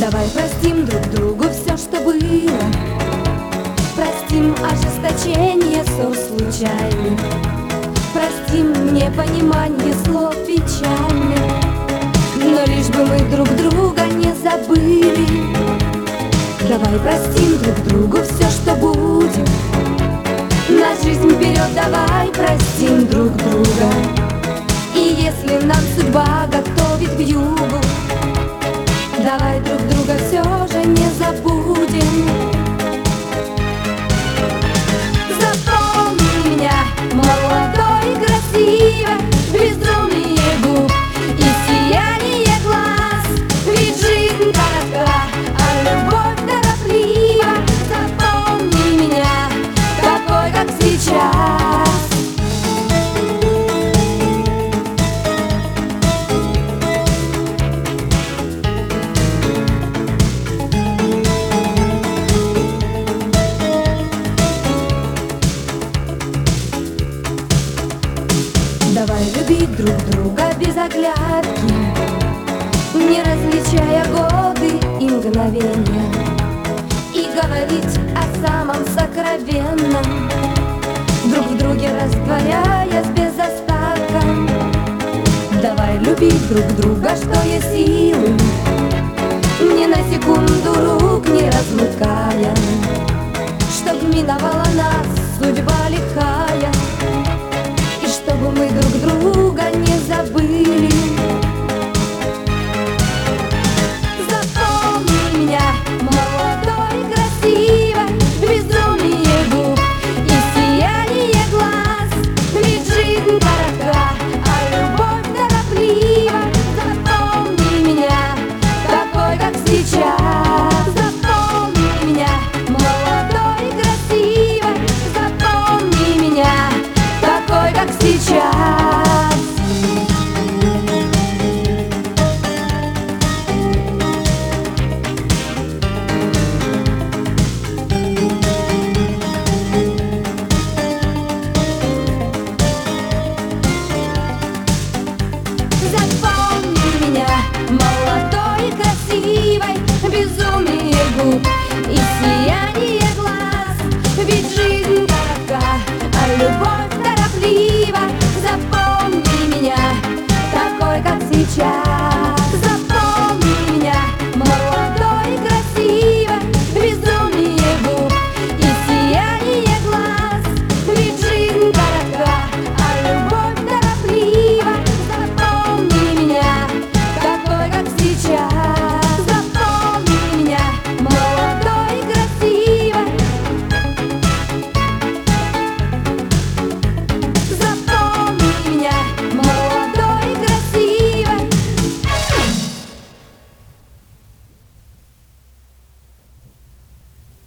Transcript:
Давай простим друг другу все, что было. Простим ожесточение ссор случайных. Простим непонимание слов печальных. Но лишь бы мы друг друга не забыли. Давай простим друг другу все, что будет. На жизнь вперед давай простим друг друга. И если нам судьба готовит к югу, давай друг друга все же не забудем. Запомни меня, молодой и красивой, безумие губ и сияние глаз. Ведь жизнь коротка, а любовь тороплива. Запомни меня, такой, как сейчас. Давай любить друг друга без оглядки, не различая годы и мгновения, и говорить о самом сокровенном, друг в друге растворяясь без остатка. Давай любить друг друга, что есть силы, ни на секунду рук не размыкая, чтоб миновала нас судьба лихая, и чтобы мы друг друга не забыли. Запомни меня, молодой и красивой, безумие губ и сияние глаз. Ведь жизнь коротка, а любовь тороплива. Запомни меня, такой, как сейчас. Запомни меня, молодой и красивой. Запомни меня, такой, как сейчас. Запомни меня, молодой и красивой, безумие губ и